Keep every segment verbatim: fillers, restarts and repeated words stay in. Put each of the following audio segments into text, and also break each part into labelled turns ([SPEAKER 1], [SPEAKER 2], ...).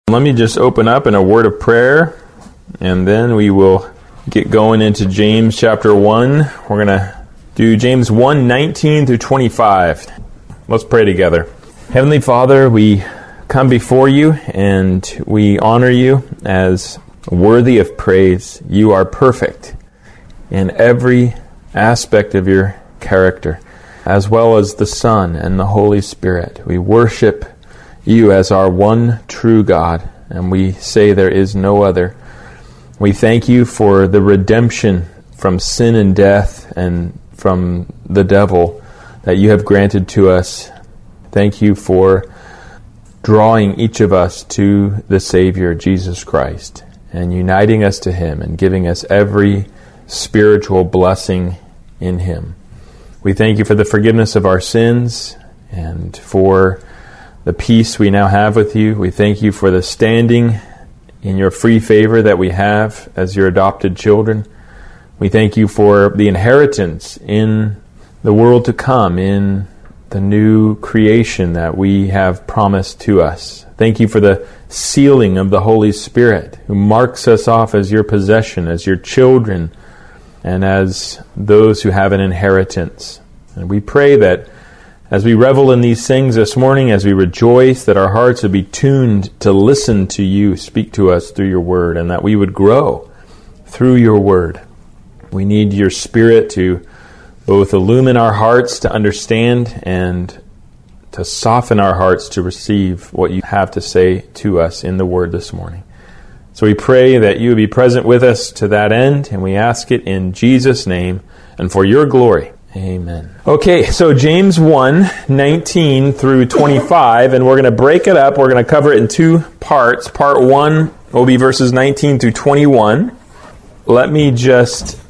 [SPEAKER 1] Let me just open up in a word of prayer, and then we will get going into James chapter one. We're going to do James one, nineteen through twenty-five. Let's pray together. Heavenly Father, we come before you and we honor you as worthy of praise. You are perfect in every aspect of your character, as well as the Son and the Holy Spirit. We worship you as our one true God, and we say there is no other. We thank you for the redemption from sin and death and from the devil that you have granted to us. Thank you for drawing each of us to the Savior, Jesus Christ, and uniting us to him and giving us every spiritual blessing in him. We thank you for the forgiveness of our sins and for the peace we now have with you. We thank you for the standing in your free favor that we have as your adopted children. We thank you for the inheritance in the world to come, in the new creation that we have promised to us. Thank you for the sealing of the Holy Spirit, who marks us off as your possession, as your children, and as those who have an inheritance. And we pray that as we revel in these things this morning, as we rejoice, that our hearts would be tuned to listen to you speak to us through your word, and that we would grow through your word. We need your Spirit to both illumine our hearts to understand and to soften our hearts to receive what you have to say to us in the word this morning. So we pray that you would be present with us to that end, and we ask it in Jesus' name and for your glory. Amen. Okay, so James one, nineteen through twenty-five, and we're going to break it up. We're going to cover it in two parts. Part one will be verses nineteen through twenty-one. Let me just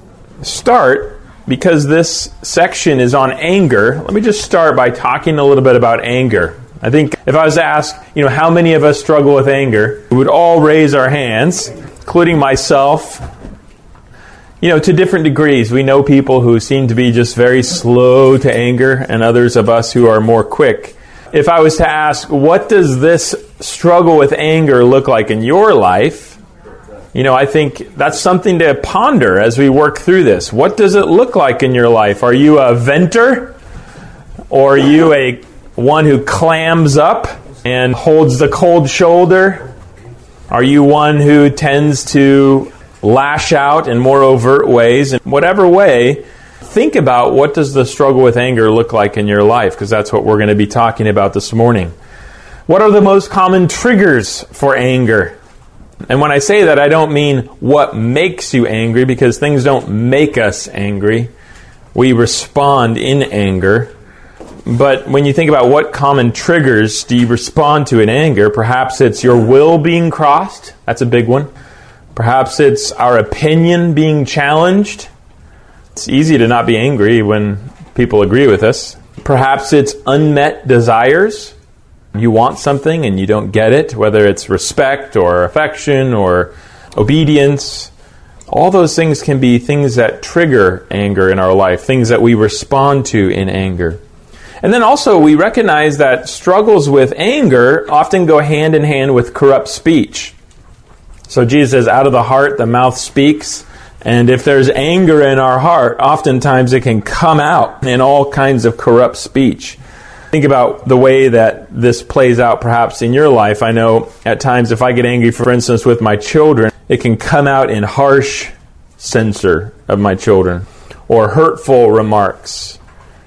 [SPEAKER 1] start, because this section is on anger. Let me just start by talking a little bit about anger. I think if I was to ask, you know, how many of us struggle with anger, we would all raise our hands, including myself. You know, to different degrees. We know people who seem to be just very slow to anger, and others of us who are more quick. If I was to ask, what does this struggle with anger look like in your life? You know, I think that's something to ponder as we work through this. What does it look like in your life? Are you a venter? Or are you a one who clams up and holds the cold shoulder? Are you one who tends to lash out in more overt ways? In whatever way, think about what does the struggle with anger look like in your life, because that's what we're going to be talking about this morning. What are the most common triggers for anger? And when I say that, I don't mean what makes you angry, because things don't make us angry. We respond in anger. But when you think about what common triggers do you respond to in anger, perhaps it's your will being crossed. That's a big one. Perhaps it's our opinion being challenged. It's easy to not be angry when people agree with us. Perhaps it's unmet desires. You want something and you don't get it, whether it's respect or affection or obedience. All those things can be things that trigger anger in our life, things that we respond to in anger. And then also we recognize that struggles with anger often go hand in hand with corrupt speech. So Jesus says, out of the heart, the mouth speaks. And if there's anger in our heart, oftentimes it can come out in all kinds of corrupt speech. Think about the way that this plays out perhaps in your life. I know at times if I get angry, for instance, with my children, it can come out in harsh censure of my children, or hurtful remarks,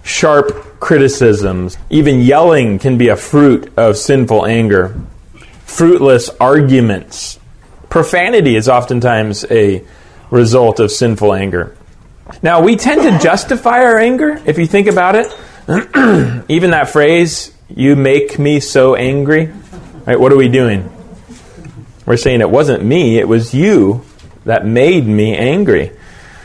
[SPEAKER 1] sharp criticisms. Even yelling can be a fruit of sinful anger. Fruitless arguments. Profanity is oftentimes a result of sinful anger. Now, we tend to justify our anger, if you think about it. Even that phrase, you make me so angry. Right? What are we doing? We're saying it wasn't me, it was you that made me angry.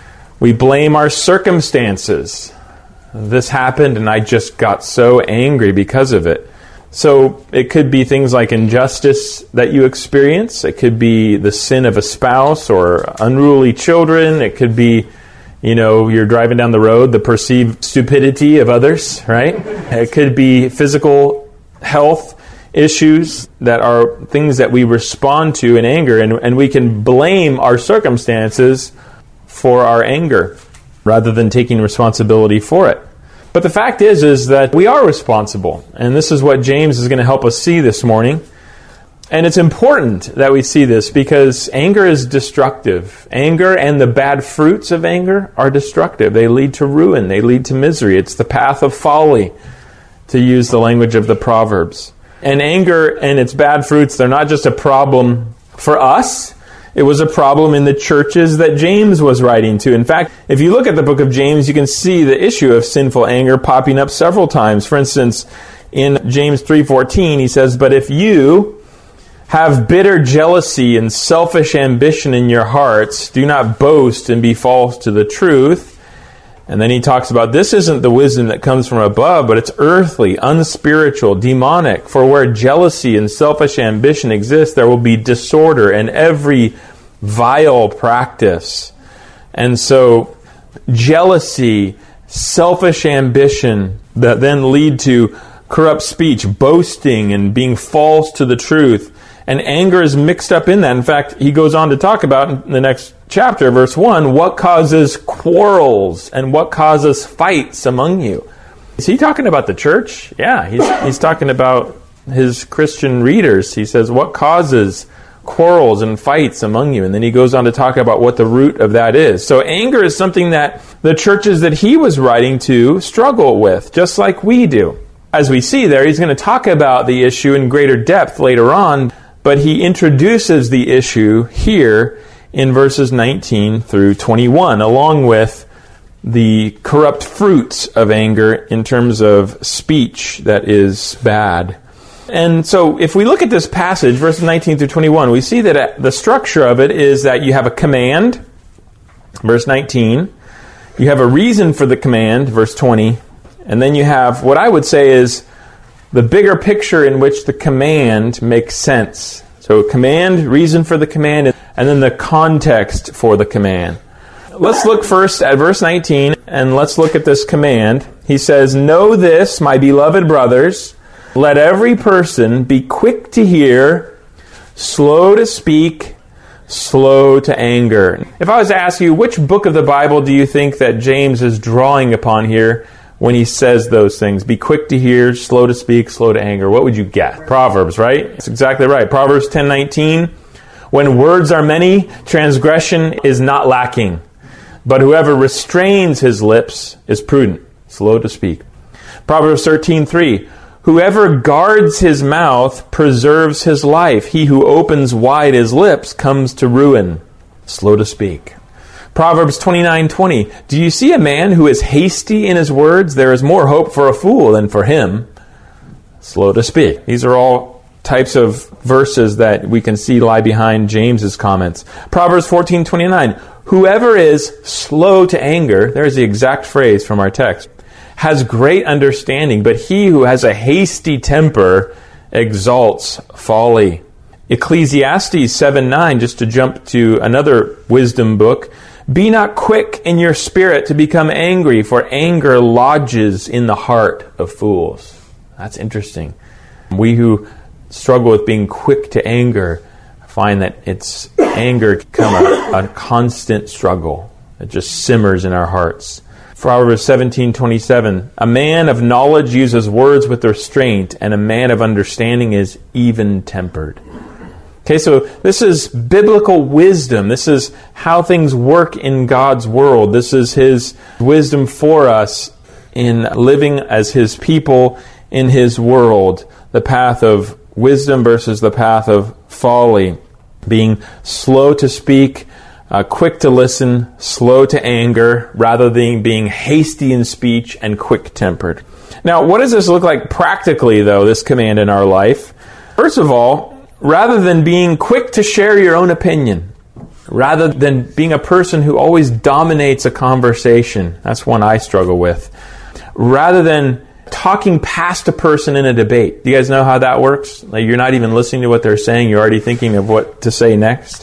[SPEAKER 1] We blame our circumstances. This happened and I just got so angry because of it. So it could be things like injustice that you experience. It could be the sin of a spouse or unruly children. It could be, you know, you're driving down the road, the perceived stupidity of others, right? It could be physical health issues that are things that we respond to in anger, and, and we can blame our circumstances for our anger rather than taking responsibility for it. But the fact is, is that we are responsible, and this is what James is going to help us see this morning. And it's important that we see this because anger is destructive. Anger and the bad fruits of anger are destructive. They lead to ruin. They lead to misery. It's the path of folly, to use the language of the Proverbs. And anger and its bad fruits, they're not just a problem for us. It was a problem in the churches that James was writing to. In fact, if you look at the book of James, you can see the issue of sinful anger popping up several times. For instance, in James three fourteen, he says, "But if you have bitter jealousy and selfish ambition in your hearts, do not boast and be false to the truth." And then he talks about this isn't the wisdom that comes from above, but it's earthly, unspiritual, demonic. For where jealousy and selfish ambition exist, there will be disorder and every vile practice. And so jealousy, selfish ambition that then lead to corrupt speech, boasting, and being false to the truth. And anger is mixed up in that. In fact, he goes on to talk about in the next chapter, verse one, what causes quarrels and what causes fights among you. Is he talking about the church? Yeah, he's, he's talking about his Christian readers. He says, what causes quarrels and fights among you? And then he goes on to talk about what the root of that is. So anger is something that the churches that he was writing to struggle with, just like we do. As we see there, he's going to talk about the issue in greater depth later on, but he introduces the issue here in verses nineteen through twenty-one, along with the corrupt fruits of anger in terms of speech that is bad. And so if we look at this passage, verses nineteen through twenty-one, we see that the structure of it is that you have a command, verse nineteen. You have a reason for the command, verse twenty. And then you have what I would say is the bigger picture in which the command makes sense. So command, reason for the command, and then the context for the command. Let's look first at verse nineteen, and let's look at this command. He says, "Know this, my beloved brothers, let every person be quick to hear, slow to speak, slow to anger." If I was to ask you, which book of the Bible do you think that James is drawing upon here when he says those things? Be quick to hear, slow to speak, slow to anger. What would you guess? Proverbs, right? That's exactly right. Proverbs ten nineteen. "When words are many, transgression is not lacking. But whoever restrains his lips is prudent." Slow to speak. Proverbs thirteen three. "Whoever guards his mouth preserves his life. He who opens wide his lips comes to ruin." Slow to speak. Proverbs twenty-nine twenty. "Do you see a man who is hasty in his words? There is more hope for a fool than for him." Slow to speak. These are all types of verses that we can see lie behind James's comments. Proverbs fourteen twenty-nine. "Whoever is slow to anger," there's the exact phrase from our text, "has great understanding, but he who has a hasty temper exalts folly." Ecclesiastes seven nine, just to jump to another wisdom book, "Be not quick in your spirit to become angry, for anger lodges in the heart of fools." That's interesting. We who struggle with being quick to anger find that it's anger can become a, a constant struggle. It just simmers in our hearts. Proverbs seventeen twenty-seven. "A man of knowledge uses words with restraint, and a man of understanding is even-tempered." Okay, so this is biblical wisdom. This is how things work in God's world. This is His wisdom for us in living as His people in His world. The path of wisdom versus the path of folly. Being slow to speak, uh, quick to listen, slow to anger, rather than being hasty in speech and quick-tempered. Now, what does this look like practically, though, this command in our life? First of all, rather than being quick to share your own opinion, rather than being a person who always dominates a conversation, that's one I struggle with, rather than talking past a person in a debate. Do you guys know how that works? Like you're not even listening to what they're saying, you're already thinking of what to say next.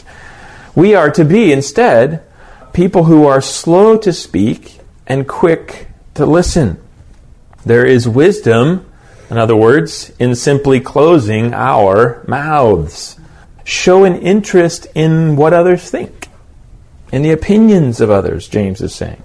[SPEAKER 1] We are to be, instead, people who are slow to speak and quick to listen. There is wisdom In other words, in simply closing our mouths. Show an interest in what others think, in the opinions of others, James is saying.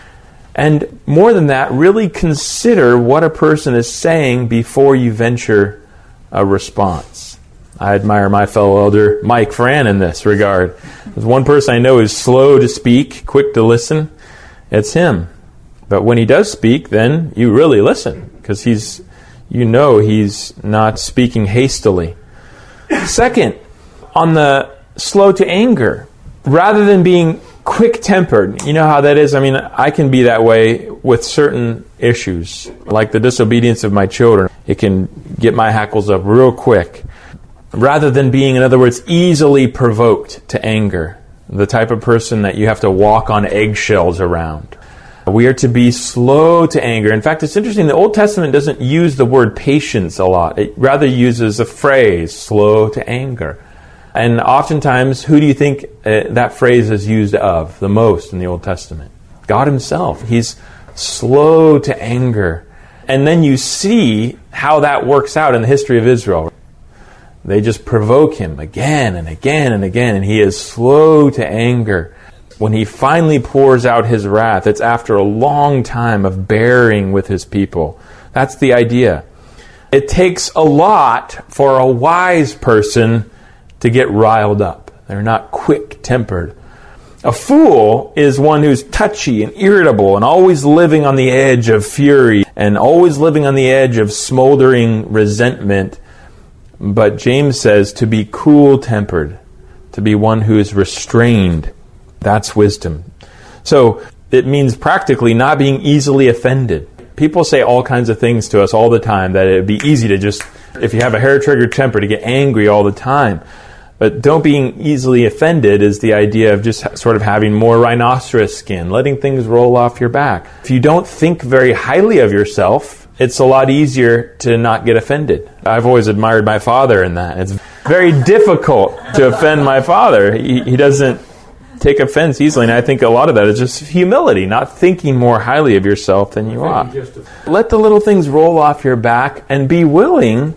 [SPEAKER 1] And more than that, really consider what a person is saying before you venture a response. I admire my fellow elder Mike Fran in this regard. There's one person I know who's slow to speak, quick to listen. It's him. But when he does speak, then you really listen, because he's, you know he's not speaking hastily. Second, on the slow to anger, rather than being quick-tempered, you know how that is? I mean, I can be that way with certain issues, like the disobedience of my children. It can get my hackles up real quick. Rather than being, in other words, easily provoked to anger, the type of person that you have to walk on eggshells around. We are to be slow to anger. In fact, it's interesting, the Old Testament doesn't use the word patience a lot. It rather uses a phrase, slow to anger. And oftentimes, who do you think uh, that phrase is used of the most in the Old Testament? God himself. He's slow to anger. And then you see how that works out in the history of Israel. They just provoke him again and again and again, and he is slow to anger. When he finally pours out his wrath, it's after a long time of bearing with his people. That's the idea. It takes a lot for a wise person to get riled up. They're not quick-tempered. A fool is one who's touchy and irritable and always living on the edge of fury and always living on the edge of smoldering resentment. But James says to be cool-tempered, to be one who is restrained. That's wisdom. So it means practically not being easily offended. People say all kinds of things to us all the time that it would be easy to just, if you have a hair-triggered temper, to get angry all the time. But don't being easily offended is the idea of just sort of having more rhinoceros skin, letting things roll off your back. If you don't think very highly of yourself, it's a lot easier to not get offended. I've always admired my father in that. It's very difficult to offend my father. He, he doesn't take offense easily, and I think a lot of that is just humility, not thinking more highly of yourself than you ought. Let the little things roll off your back and be willing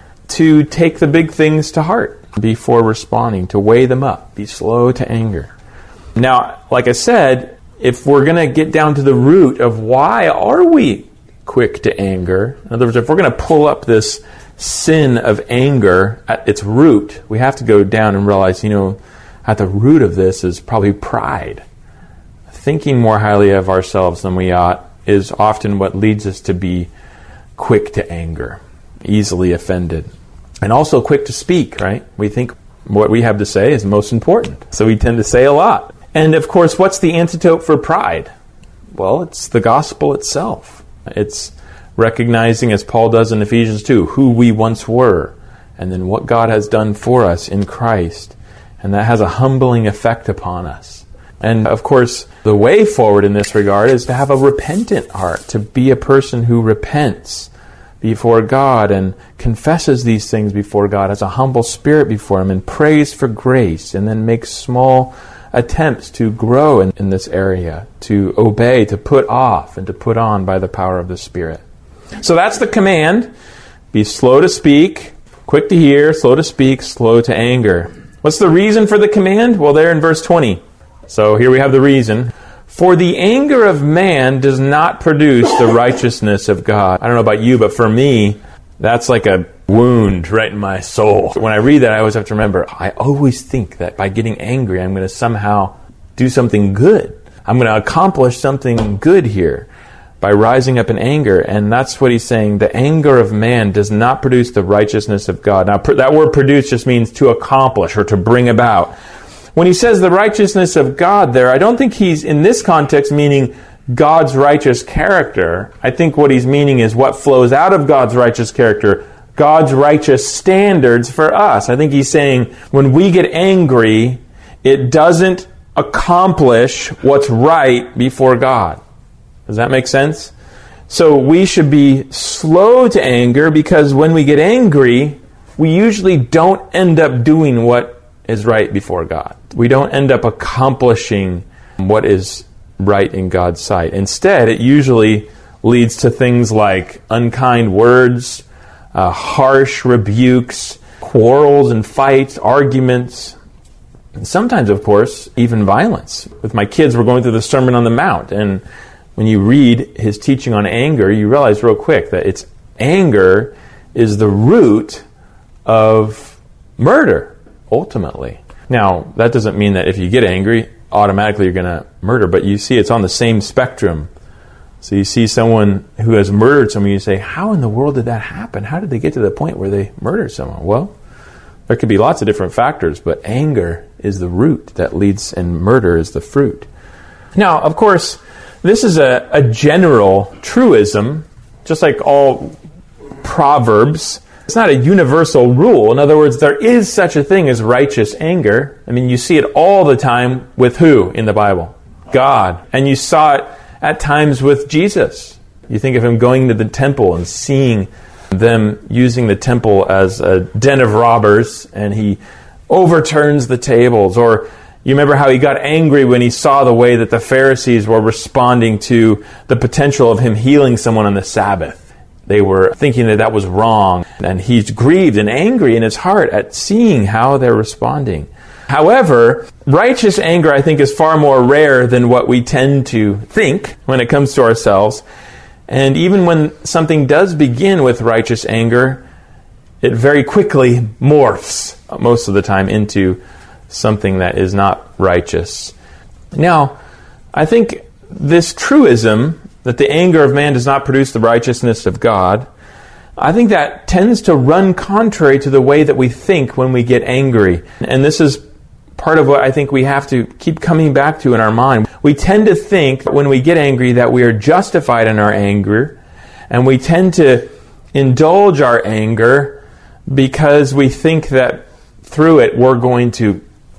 [SPEAKER 1] to take the big things to heart before responding, to weigh them up. Be slow to anger. Now, like I said, if we're going to get down to the root of why are we quick to anger, in other words, if we're going to pull up this sin of anger at its root, we have to go down and realize, you know, at the root of this is probably pride. Thinking more highly of ourselves than we ought is often what leads us to be quick to anger, easily offended. And also quick to speak, right? We think what we have to say is most important. So we tend to say a lot. And of course, what's the antidote for pride? Well, it's the gospel itself. It's recognizing, as Paul does in Ephesians two, who we once were, and then what God has done for us in Christ. And that has a humbling effect upon us. And of course, the way forward in this regard is to have a repentant heart, to be a person who repents before God and confesses these things before God, has a humble spirit before Him, and prays for grace, and then makes small attempts to grow in, in this area, to obey, to put off, and to put on by the power of the Spirit. So that's the command. Be slow to speak, quick to hear, slow to speak, slow to anger. What's the reason for the command? Well, there in verse twenty. So here we have the reason. For the anger of man does not produce the righteousness of God. I don't know about you, but for me, that's like a wound right in my soul. When I read that, I always have to remember, I always think that by getting angry, I'm going to somehow do something good. I'm going to accomplish something good here by rising up in anger. And that's what he's saying. The anger of man does not produce the righteousness of God. Now, that word produce just means to accomplish or to bring about. When he says the righteousness of God there, I don't think he's, in this context, meaning God's righteous character. I think what he's meaning is what flows out of God's righteous character, God's righteous standards for us. I think he's saying when we get angry, it doesn't accomplish what's right before God. Does that make sense? So we should be slow to anger, because when we get angry, we usually don't end up doing what is right before God. We don't end up accomplishing what is right in God's sight. Instead, it usually leads to things like unkind words, uh, harsh rebukes, quarrels and fights, arguments, and sometimes, of course, even violence. With my kids, we're going through the Sermon on the Mount, and when you read his teaching on anger, you realize real quick that it's anger is the root of murder, ultimately. Now, that doesn't mean that if you get angry, automatically you're going to murder, but you see it's on the same spectrum. So you see someone who has murdered someone, you say, how in the world did that happen? How did they get to the point where they murdered someone? Well, there could be lots of different factors, but anger is the root that leads, and murder is the fruit. Now, of course, this is a, a general truism, just like all proverbs. It's not a universal rule. In other words, there is such a thing as righteous anger. I mean, you see it all the time with who in the Bible? God. And you saw it at times with Jesus. You think of him going to the temple and seeing them using the temple as a den of robbers, and he overturns the tables. Or you remember how he got angry when he saw the way that the Pharisees were responding to the potential of him healing someone on the Sabbath. They were thinking that that was wrong, and he's grieved and angry in his heart at seeing how they're responding. However, righteous anger, I think, is far more rare than what we tend to think when it comes to ourselves. And even when something does begin with righteous anger, it very quickly morphs, most of the time, into something that is not righteous. Now, I think this truism that the anger of man does not produce the righteousness of God, I think that tends to run contrary to the way that we think when we get angry. And this is part of what I think we have to keep coming back to in our mind. We tend to think when we get angry that we are justified in our anger, and we tend to indulge our anger because we think that through it we're going to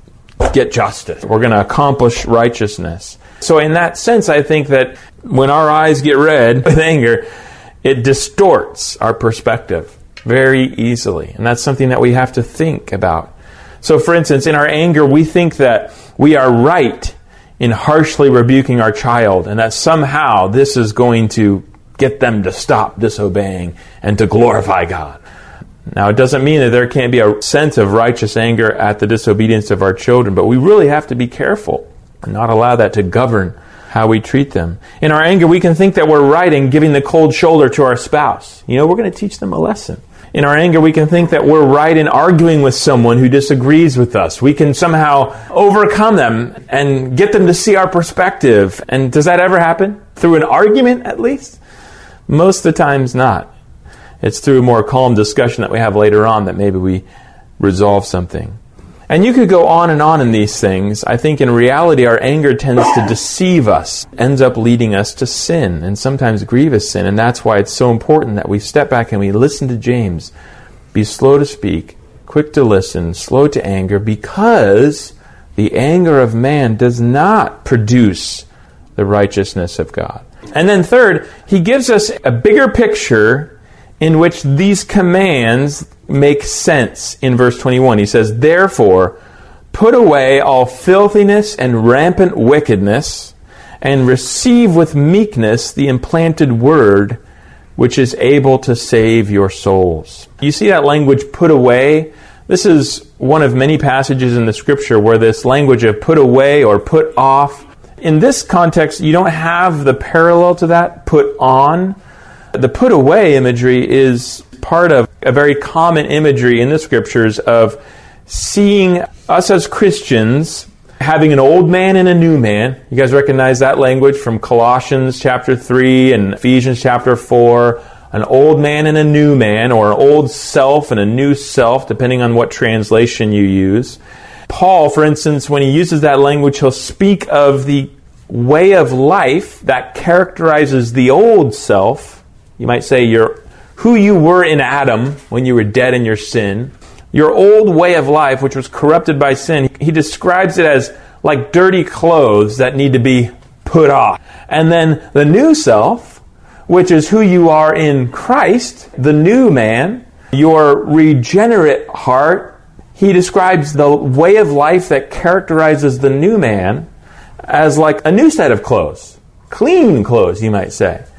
[SPEAKER 1] get justice. We're going to accomplish righteousness. So in that sense, I think that when our eyes get red with anger, it distorts our perspective very easily. And that's something that we have to think about. So for instance, in our anger, we think that we are right in harshly rebuking our child, and that somehow this is going to get them to stop disobeying and to glorify God. Now, it doesn't mean that there can't be a sense of righteous anger at the disobedience of our children, but we really have to be careful and not allow that to govern how we treat them. In our anger, we can think that we're right in giving the cold shoulder to our spouse. You know, we're going to teach them a lesson. In our anger, we can think that we're right in arguing with someone who disagrees with us. We can somehow overcome them and get them to see our perspective. And does that ever happen? Through an argument, at least? Most of the times not. It's through a more calm discussion that we have later on that maybe we resolve something. And you could go on and on in these things. I think in reality our anger tends to deceive us, ends up leading us to sin, and sometimes grievous sin. And that's why it's so important that we step back and we listen to James. Be slow to speak, quick to listen, slow to anger, because the anger of man does not produce the righteousness of God. And then third, he gives us a bigger picture in which these commands make sense in verse twenty-one. He says, therefore, put away all filthiness and rampant wickedness, and receive with meekness the implanted word, which is able to save your souls. You see that language, put away? This is one of many passages in the Scripture where this language of put away or put off, in this context, you don't have the parallel to that, put on. The put away imagery is part of a very common imagery in the Scriptures of seeing us as Christians having an old man and a new man. You guys recognize that language from Colossians chapter three and Ephesians chapter four. An old man and a new man, or an old self and a new self, depending on what translation you use. Paul, for instance, when he uses that language, he'll speak of the way of life that characterizes the old self. You might say you're who you were in Adam when you were dead in your sin. Your old way of life, which was corrupted by sin, he describes it as like dirty clothes that need to be put off. And then the new self, which is who you are in Christ, the new man, your regenerate heart, he describes the way of life that characterizes the new man as like a new set of clothes. Clean clothes, you might say.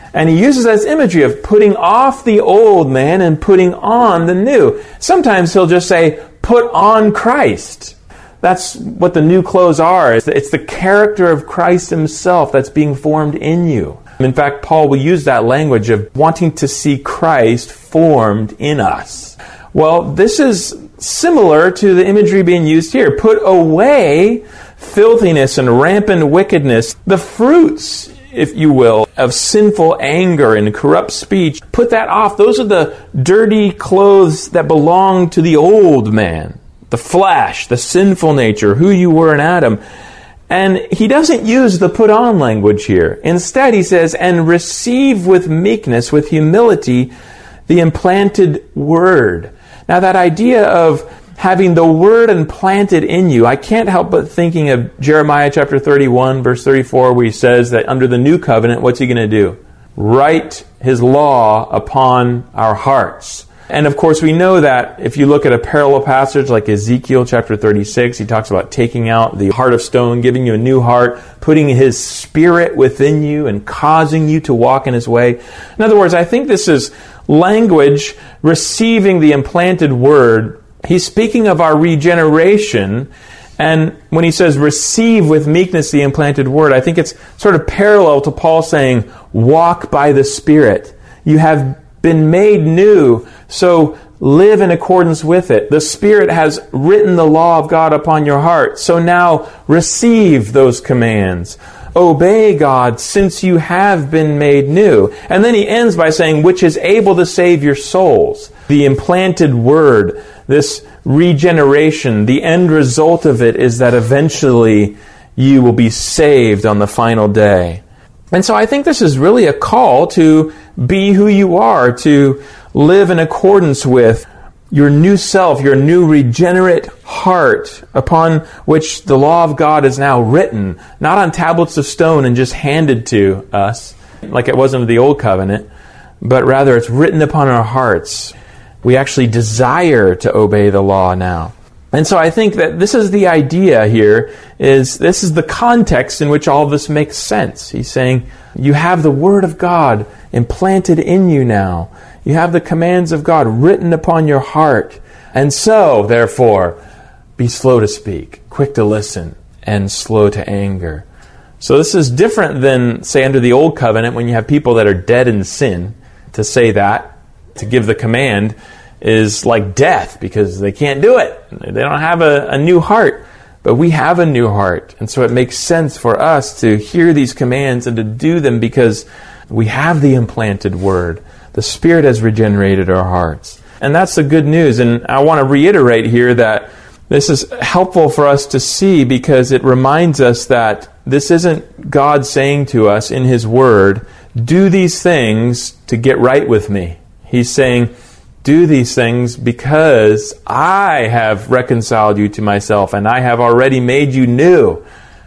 [SPEAKER 1] And he uses this imagery of putting off the old man and putting on the new. Sometimes he'll just say, put on Christ. That's what the new clothes are. It's the character of Christ himself that's being formed in you. In fact, Paul will use that language of wanting to see Christ formed in us. Well, this is similar to the imagery being used here. Put away filthiness and rampant wickedness, the fruits, if you will, of sinful anger and corrupt speech. Put that off. Those are the dirty clothes that belong to the old man, the flesh, the sinful nature, who you were in Adam. And he doesn't use the put on language here. Instead, he says, and receive with meekness, with humility, the implanted word. Now, that idea of having the word implanted in you, I can't help but thinking of Jeremiah chapter thirty-one, verse thirty-four, where he says that under the new covenant, what's he going to do? Write his law upon our hearts. And of course, we know that if you look at a parallel passage like Ezekiel chapter thirty-six, he talks about taking out the heart of stone, giving you a new heart, putting his spirit within you and causing you to walk in his way. In other words, I think this is language receiving the implanted word. He's speaking of our regeneration. And when he says receive with meekness the implanted word, I think it's sort of parallel to Paul saying, walk by the Spirit. You have been made new, so live in accordance with it. The Spirit has written the law of God upon your heart, so now receive those commands. Obey God, since you have been made new. And then he ends by saying, which is able to save your souls. The implanted word, this regeneration, the end result of it is that eventually you will be saved on the final day. And so I think this is really a call to be who you are, to live in accordance with your new self, your new regenerate heart, upon which the law of God is now written, not on tablets of stone and just handed to us, like it was under the old covenant, but rather it's written upon our hearts. We actually desire to obey the law now. And so I think that this is the idea here, is this is the context in which all of this makes sense. He's saying, you have the Word of God implanted in you now. You have the commands of God written upon your heart. And so, therefore, be slow to speak, quick to listen, and slow to anger. So this is different than, say, under the Old Covenant, when you have people that are dead in sin. To say that, to give the command, is like death, because they can't do it. They don't have a, a new heart. But we have a new heart. And so it makes sense for us to hear these commands and to do them because we have the implanted Word. The Spirit has regenerated our hearts. And that's the good news. And I want to reiterate here that this is helpful for us to see, because it reminds us that this isn't God saying to us in His Word, do these things to get right with me. He's saying, do these things because I have reconciled you to myself and I have already made you new.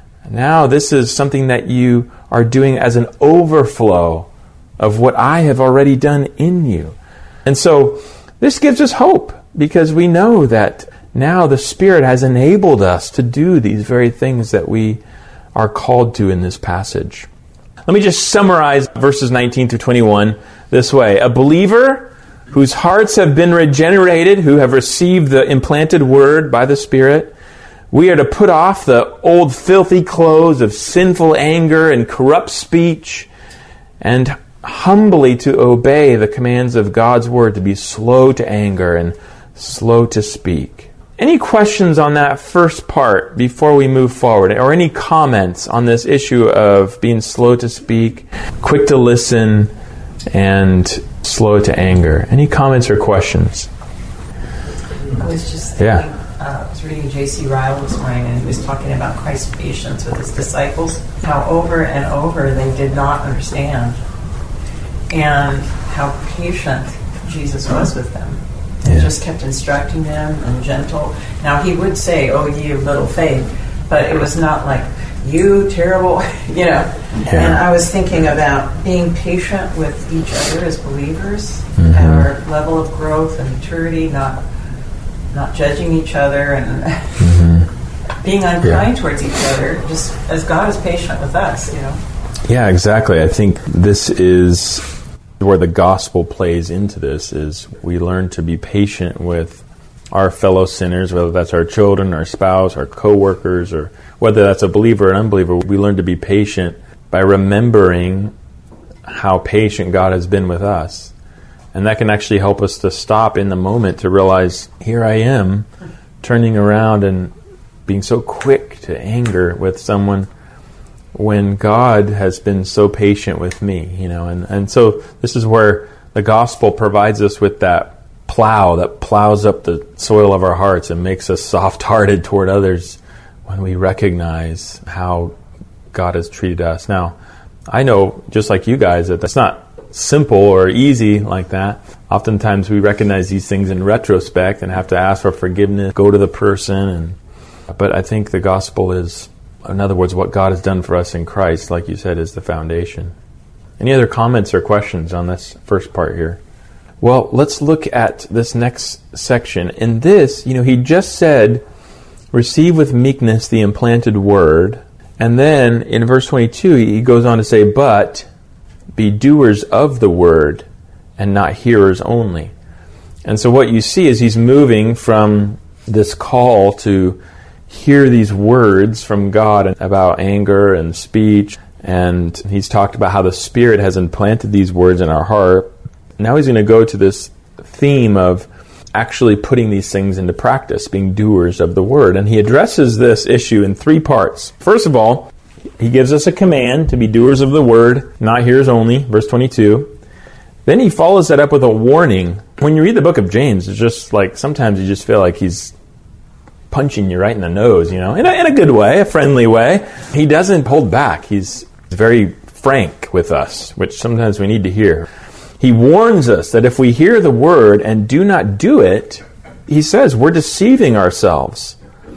[SPEAKER 1] Now this is something that you are doing as an overflow of what I have already done in you. And so this gives us hope, because we know that now the Spirit has enabled us to do these very things that we are called to in this passage. Let me just summarize verses nineteen through twenty-one this way. A believer whose hearts have been regenerated, who have received the implanted Word by the Spirit, we are to put off the old filthy clothes of sinful anger and corrupt speech, and humbly to obey the commands of God's Word, to be slow to anger and slow to speak. Any questions on that first part before we move forward? Or any comments on this issue of being slow to speak, quick to listen, and slow to anger? Any comments or questions?
[SPEAKER 2] I was just thinking,
[SPEAKER 1] yeah.
[SPEAKER 2] uh, I was reading J C Ryle this morning, and he was talking about Christ's patience with His disciples, how over and over they did not understand, and how patient Jesus was with them. He yeah. just kept instructing them and gentle. Now, He would say, oh, ye of little faith, but it was not like, you terrible, you know. Yeah. And I was thinking about being patient with each other as believers, mm-hmm. our level of growth and maturity, not not judging each other and mm-hmm. being unkind yeah. towards each other, just as God is patient with us, you know.
[SPEAKER 1] Yeah, exactly. I think this is where the gospel plays into this, is we learn to be patient with our fellow sinners, whether that's our children, our spouse, our co-workers, or whether that's a believer or an unbeliever. We learn to be patient by remembering how patient God has been with us. And that can actually help us to stop in the moment to realize, here I am, turning around and being so quick to anger with someone when God has been so patient with me, you know. And, and so this is where the gospel provides us with that plow that plows up the soil of our hearts and makes us soft-hearted toward others when we recognize how God has treated us. Now, I know, just like you guys, that that's not simple or easy like that. Oftentimes we recognize these things in retrospect and have to ask for forgiveness, go to the person. And but I think the gospel is, in other words, what God has done for us in Christ, like you said, is the foundation. Any other comments or questions on this first part here? Well, let's look at this next section. In this, you know, he just said, receive with meekness the implanted word. And then in verse twenty-two, he goes on to say, but be doers of the word and not hearers only. And so what you see is he's moving from this call to hear these words from God about anger and speech. And he's talked about how the Spirit has implanted these words in our heart. Now he's going to go to this theme of actually putting these things into practice, being doers of the word. And he addresses this issue in three parts. First of all, he gives us a command to be doers of the word, not hearers only, verse twenty-two. Then he follows that up with a warning. When you read the book of James, it's just like, sometimes you just feel like he's punching you right in the nose, you know, in a, in a good way, a friendly way. He doesn't hold back. He's very frank with us, which sometimes we need to hear. He warns us that if we hear the word and do not do it, he says we're deceiving ourselves.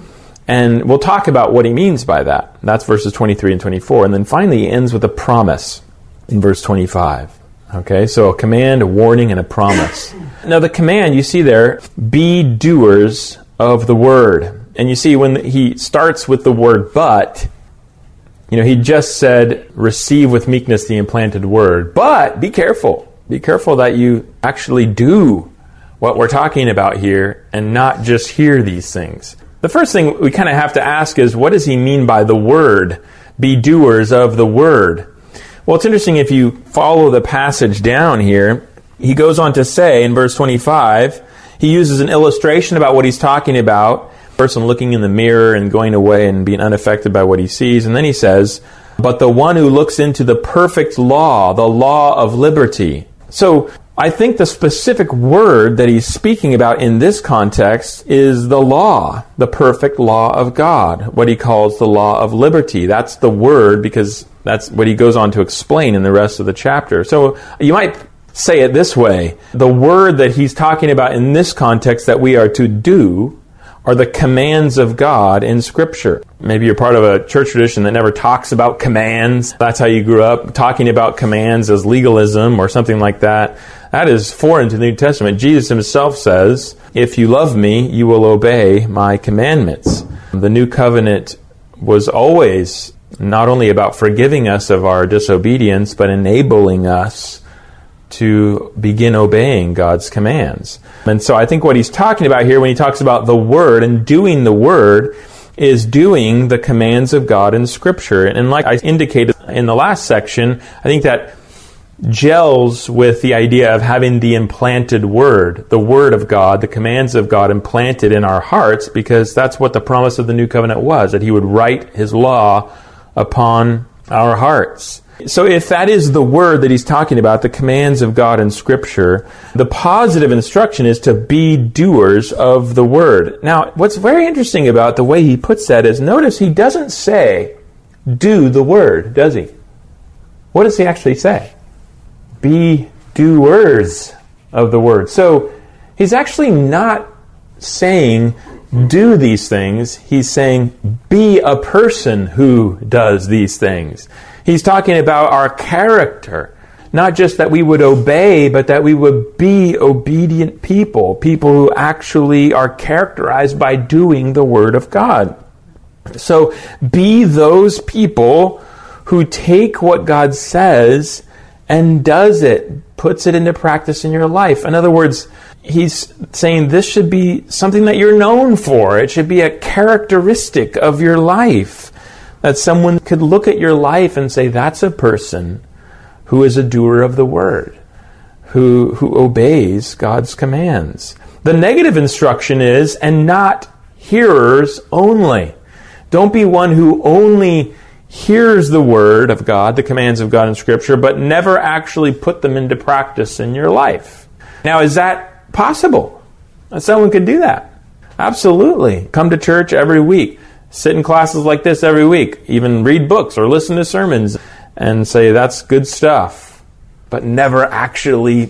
[SPEAKER 1] And we'll talk about what he means by that. That's verses twenty-three and twenty-four. And then finally he ends with a promise in verse twenty-five. Okay, so a command, a warning, and a promise. Now the command, you see there, be doers of the word. And you see when he starts with the word but, you know, he just said, receive with meekness the implanted word. But be careful. Be careful that you actually do what we're talking about here and not just hear these things. The first thing we kind of have to ask is, what does he mean by the word? Be doers of the word. Well, it's interesting if you follow the passage down here. He goes on to say in verse twenty-five, he uses an illustration about what he's talking about. A person looking in the mirror and going away and being unaffected by what he sees. And then he says, but the one who looks into the perfect law, the law of liberty. So I think the specific word that he's speaking about in this context is the law, the perfect law of God, what he calls the law of liberty. That's the word, because that's what he goes on to explain in the rest of the chapter. So you might say it this way. The word that he's talking about in this context that we are to do are the commands of God in Scripture. Maybe you're part of a church tradition that never talks about commands. That's how you grew up, talking about commands as legalism or something like that. That is foreign to the New Testament. Jesus himself says, if you love me, you will obey my commandments. The new covenant was always not only about forgiving us of our disobedience, but enabling us to begin obeying God's commands. And so I think what he's talking about here when he talks about the word and doing the word is doing the commands of God in Scripture. And like I indicated in the last section, I think that gels with the idea of having the implanted word, the word of God, the commands of God implanted in our hearts, because that's what the promise of the new covenant was, that he would write his law upon our hearts. So if that is the word that he's talking about, the commands of God in Scripture, the positive instruction is to be doers of the word. Now, what's very interesting about the way he puts that is, notice he doesn't say, do the word, does he? What does he actually say? Be doers of the word. So he's actually not saying, do these things. He's saying, be a person who does these things. He's talking about our character. Not just that we would obey, but that we would be obedient people. People who actually are characterized by doing the Word of God. So be those people who take what God says and does it, puts it into practice in your life. In other words, he's saying this should be something that you're known for. It should be a characteristic of your life. That someone could look at your life and say, that's a person who is a doer of the word, who, who obeys God's commands. The negative instruction is, and not hearers only. Don't be one who only hears the word of God, the commands of God in Scripture, but never actually put them into practice in your life. Now, is that possible? That someone could do that? Absolutely. Come to church every week. Sit in classes like this every week. Even read books or listen to sermons and say, that's good stuff. But never actually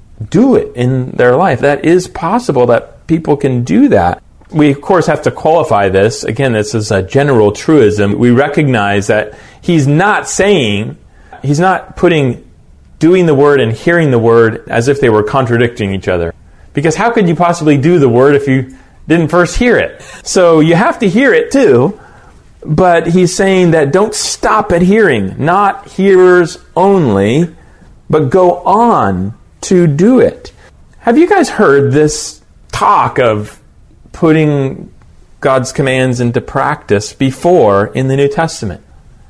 [SPEAKER 1] do it in their life. That is possible that people can do that. We, of course, have to qualify this. Again, this is a general truism. We recognize that he's not saying, he's not putting doing the word and hearing the word as if they were contradicting each other. Because how could you possibly do the word if you didn't first hear it? So you have to hear it too. But he's saying that don't stop at hearing. Not hearers only, but go on to do it. Have you guys heard this talk of putting God's commands into practice before in the New Testament?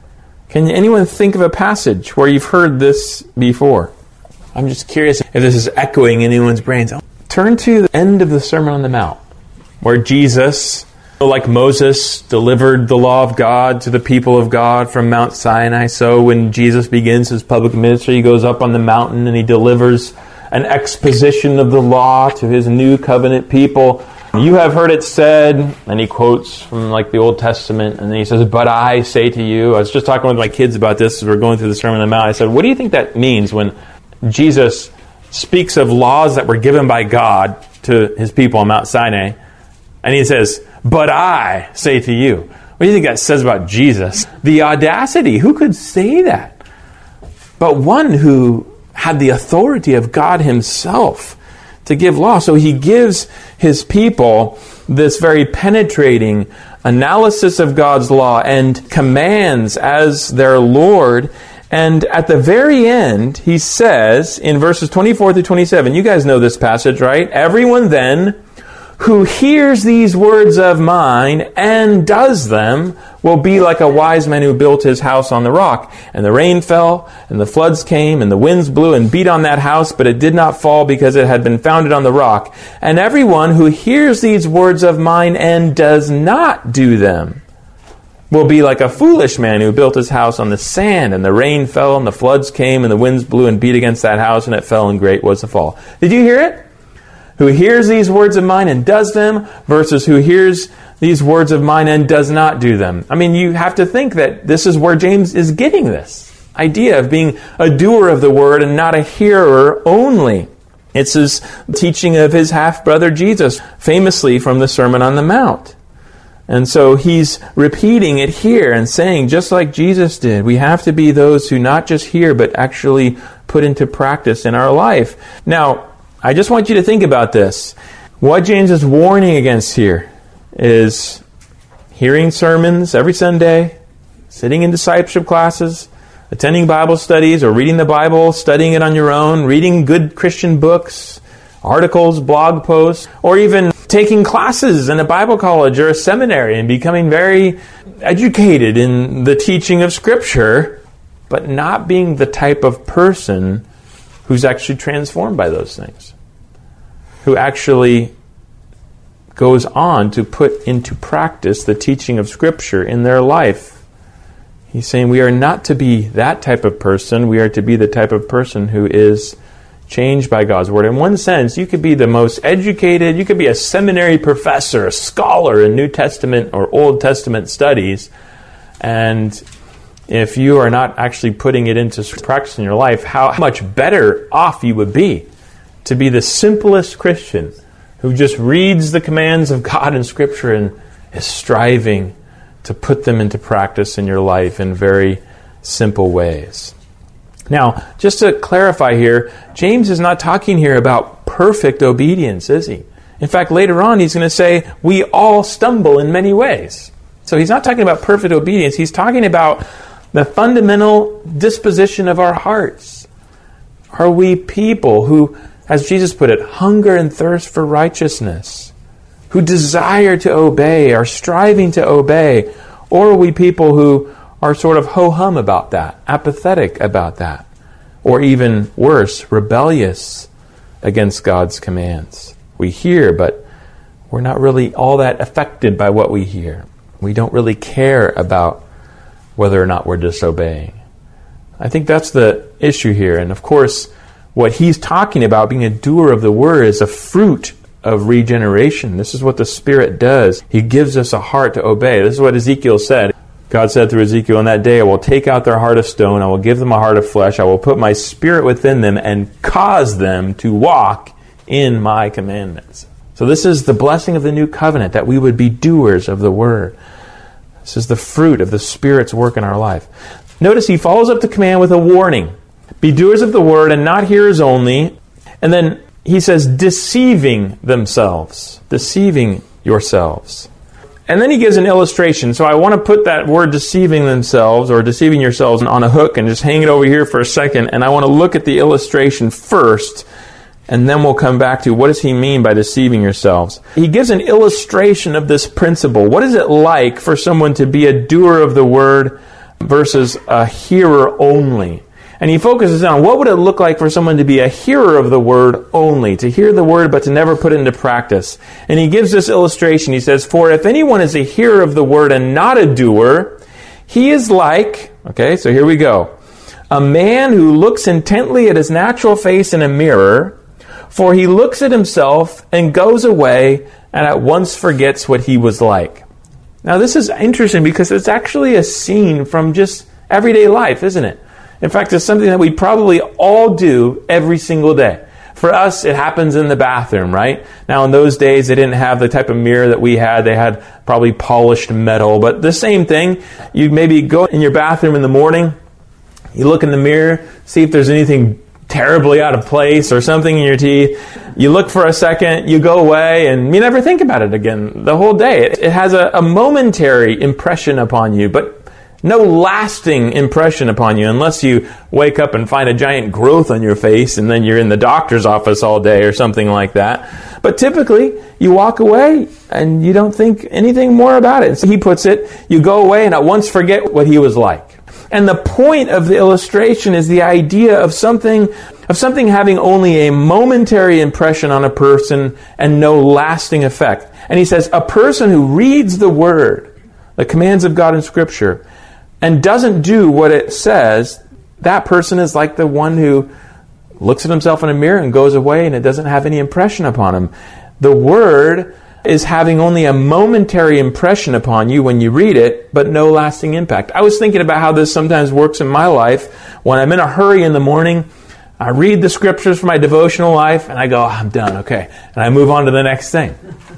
[SPEAKER 1] Can anyone think of a passage where you've heard this before? I'm just curious if this is echoing in anyone's brains. Turn to the end of the Sermon on the Mount, where Jesus, like Moses, delivered the law of God to the people of God from Mount Sinai. So when Jesus begins his public ministry, he goes up on the mountain and he delivers an exposition of the law to his new covenant people. You have heard it said, and he quotes from like the Old Testament, and then he says, but I say to you. I was just talking with my kids about this as we we're going through the Sermon on the Mount. I said, what do you think that means when Jesus speaks of laws that were given by God to his people on Mount Sinai, and he says, but I say to you? What do you think that says about Jesus? The audacity. Who could say that? But one who had the authority of God himself to give law. So he gives his people this very penetrating analysis of God's law and commands as their Lord. And at the very end, he says in verses twenty-four through twenty-seven, you guys know this passage, right? Everyone then who hears these words of mine and does them will be like a wise man who built his house on the rock. And the rain fell, and the floods came, and the winds blew and beat on that house, but it did not fall because it had been founded on the rock. And everyone who hears these words of mine and does not do them will be like a foolish man who built his house on the sand, and the rain fell, and the floods came, and the winds blew and beat against that house, and it fell, and great was the fall. Did you hear it? Who hears these words of mine and does them versus who hears these words of mine and does not do them. I mean, you have to think that this is where James is getting this idea of being a doer of the word and not a hearer only. It's his teaching of his half-brother Jesus, famously from the Sermon on the Mount. And so he's repeating it here and saying, just like Jesus did, we have to be those who not just hear, but actually put into practice in our life. Now, I just want you to think about this. What James is warning against here is hearing sermons every Sunday, sitting in discipleship classes, attending Bible studies, or reading the Bible, studying it on your own, reading good Christian books, articles, blog posts, or even taking classes in a Bible college or a seminary and becoming very educated in the teaching of Scripture, but not being the type of person who's actually transformed by those things, who actually goes on to put into practice the teaching of Scripture in their life. He's saying we are not to be that type of person. We are to be the type of person who is changed by God's Word. In one sense, you could be the most educated, you could be a seminary professor, a scholar in New Testament or Old Testament studies, and if you are not actually putting it into practice in your life, how much better off you would be to be the simplest Christian who just reads the commands of God in Scripture and is striving to put them into practice in your life in very simple ways. Now, just to clarify here, James is not talking here about perfect obedience, is he? In fact, later on he's going to say, we all stumble in many ways. So he's not talking about perfect obedience. He's talking about The fundamental disposition of our hearts. Are we people who, as Jesus put it, hunger and thirst for righteousness, who desire to obey, are striving to obey? Or are we people who are sort of ho-hum about that, apathetic about that, or even worse, rebellious against God's commands? We hear, but we're not really all that affected by what we hear. We don't really care about whether or not we're disobeying. I think that's the issue here. And of course, what he's talking about, being a doer of the word, is a fruit of regeneration. This is what the Spirit does. He gives us a heart to obey. This is what Ezekiel said. God said through Ezekiel, "In that day I will take out their heart of stone, I will give them a heart of flesh, I will put my Spirit within them and cause them to walk in my commandments." So this is the blessing of the new covenant, that we would be doers of the word. This is the fruit of the Spirit's work in our life. Notice he follows up the command with a warning. Be doers of the word and not hearers only. And then he says, deceiving themselves. Deceiving yourselves. And then he gives an illustration. So I want to put that word deceiving themselves or deceiving yourselves on a hook and just hang it over here for a second. And I want to look at the illustration first. And then we'll come back to what does he mean by deceiving yourselves. He gives an illustration of this principle. What is it like for someone to be a doer of the word versus a hearer only? And he focuses on what would it look like for someone to be a hearer of the word only, to hear the word but to never put it into practice. And he gives this illustration. He says, "For if anyone is a hearer of the word and not a doer, he is like," okay, so here we go, "a man who looks intently at his natural face in a mirror, for he looks at himself and goes away and at once forgets what he was like." Now this is interesting because it's actually a scene from just everyday life, isn't it? In fact, it's something that we probably all do every single day. For us, it happens in the bathroom, right? Now, in those days, they didn't have the type of mirror that we had. They had probably polished metal. But the same thing, you maybe go in your bathroom in the morning, you look in the mirror, see if there's anything terribly out of place or something in your teeth. You look for a second, you go away, and you never think about it again the whole day. It, it has a, a momentary impression upon you, but no lasting impression upon you unless you wake up and find a giant growth on your face and then you're in the doctor's office all day or something like that. But typically, you walk away and you don't think anything more about it. So he puts it, you go away and at once forget what he was like. And the point of the illustration is the idea of something of something having only a momentary impression on a person and no lasting effect. And he says, a person who reads the word, the commands of God in Scripture, and doesn't do what it says, that person is like the one who looks at himself in a mirror and goes away and it doesn't have any impression upon him. The Word is having only a momentary impression upon you when you read it, but no lasting impact. I was thinking about how this sometimes works in my life. When I'm in a hurry in the morning, I read the Scriptures for my devotional life and I go, oh, I'm done, okay. And I move on to the next thing.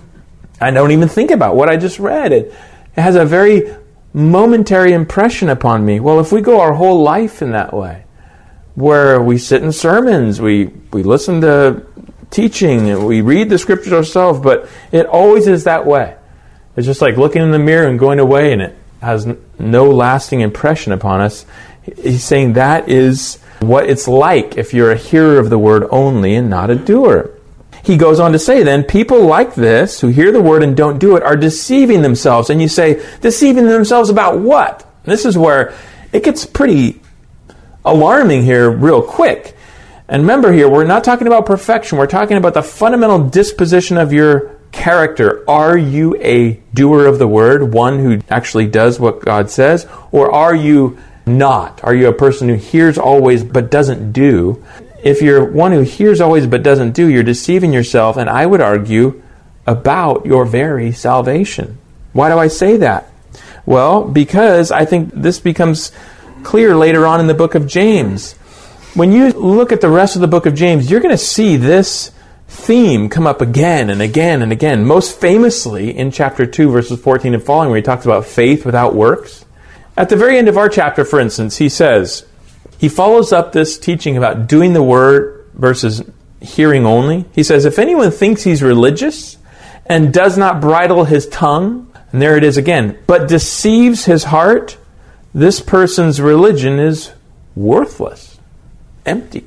[SPEAKER 1] I don't even think about what I just read. It, it has a very momentary impression upon me. Well, if we go our whole life in that way, where we sit in sermons, we, we listen to teaching, and we read the Scriptures ourselves, but it always is that way. It's just like looking in the mirror and going away, and it has n- no lasting impression upon us. He's saying that is what it's like if you're a hearer of the word only and not a doer. He goes on to say then, people like this, who hear the word and don't do it, are deceiving themselves. And you say, deceiving themselves about what? This is where it gets pretty alarming here real quick. And remember here, we're not talking about perfection. We're talking about the fundamental disposition of your character. Are you a doer of the word, one who actually does what God says? Or are you not? Are you a person who hears always but doesn't do? If you're one who hears always but doesn't do, you're deceiving yourself, and I would argue about your very salvation. Why do I say that? Well, because I think this becomes clear later on in the book of James. When you look at the rest of the book of James, you're going to see this theme come up again and again and again. Most famously in chapter two, verses fourteen and following, where he talks about faith without works. At the very end of our chapter, for instance, he says, he follows up this teaching about doing the word versus hearing only. He says, if anyone thinks he's religious and does not bridle his tongue, and there it is again, but deceives his heart, this person's religion is worthless, empty.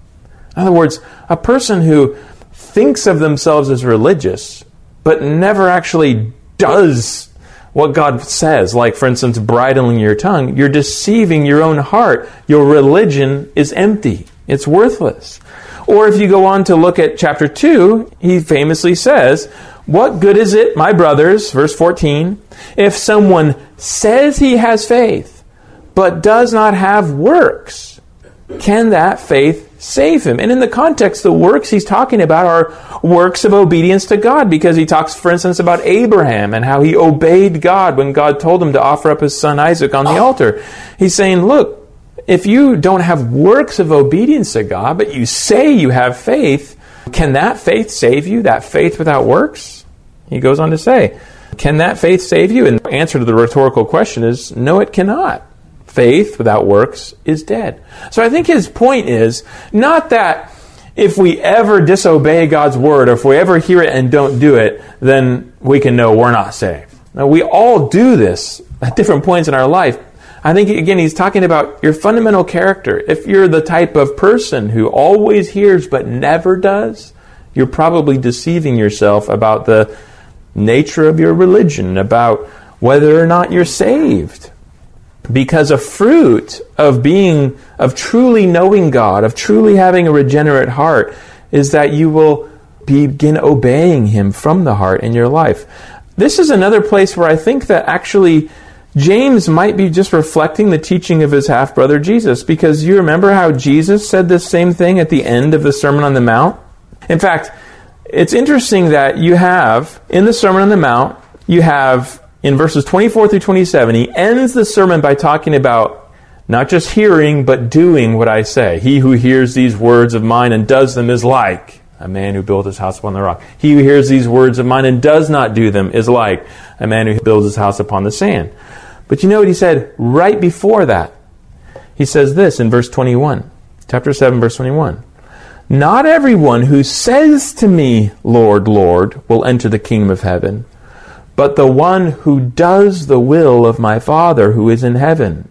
[SPEAKER 1] In other words, a person who thinks of themselves as religious, but never actually does what God says, like, for instance, bridling your tongue, you're deceiving your own heart. Your religion is empty. It's worthless. Or if you go on to look at chapter two, he famously says, what good is it, my brothers, verse fourteen, if someone says he has faith, but does not have works? Can that faith save him? And in the context, the works he's talking about are works of obedience to God, because he talks, for instance, about Abraham and how he obeyed God when God told him to offer up his son Isaac on the altar. He's saying, look, if you don't have works of obedience to God, but you say you have faith, can that faith save you? That faith without works? He goes on to say, can that faith save you? And the answer to the rhetorical question is, no, it cannot. Faith without works is dead. So I think his point is not that if we ever disobey God's word, or if we ever hear it and don't do it, then we can know we're not saved. Now, we all do this at different points in our life. I think, again, he's talking about your fundamental character. If you're the type of person who always hears but never does, you're probably deceiving yourself about the nature of your religion, about whether or not you're saved. Because a fruit of being, of truly knowing God, of truly having a regenerate heart, is that you will begin obeying Him from the heart in your life. This is another place where I think that actually James might be just reflecting the teaching of his half-brother Jesus, because you remember how Jesus said this same thing at the end of the Sermon on the Mount? In fact, it's interesting that you have, in the Sermon on the Mount, you have in verses twenty-four through twenty-seven, he ends the sermon by talking about not just hearing, but doing what I say. He who hears these words of mine and does them is like a man who built his house upon the rock. He who hears these words of mine and does not do them is like a man who builds his house upon the sand. But you know what he said right before that? He says this in verse twenty-one, chapter seven, verse twenty-one. Not everyone who says to me, Lord, Lord, will enter the kingdom of heaven, but the one who does the will of my Father who is in heaven.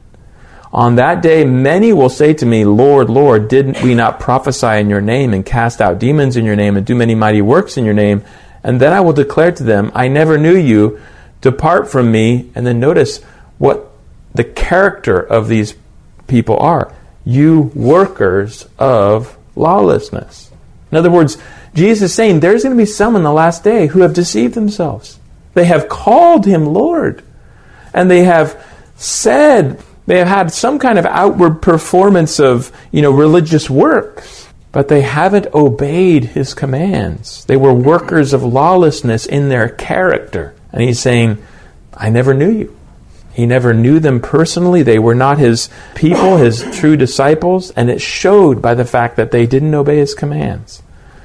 [SPEAKER 1] On that day many will say to me, Lord, Lord, did we not prophesy in your name and cast out demons in your name and do many mighty works in your name? And then I will declare to them, I never knew you. Depart from me. And then notice what the character of these people are. You workers of lawlessness. In other words, Jesus is saying there's going to be some in the last day who have deceived themselves. They have called him Lord, and they have said, they have had some kind of outward performance of, you know, religious works, but they haven't obeyed his commands. They were workers of lawlessness in their character. And he's saying, I never knew you. He never knew them personally. They were not his people, his true disciples, and it showed by the fact that they didn't obey his commands.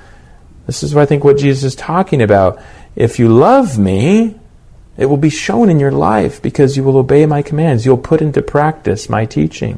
[SPEAKER 1] This is, I think, what Jesus is talking about. If you love me, it will be shown in your life because you will obey my commands. You'll put into practice my teaching.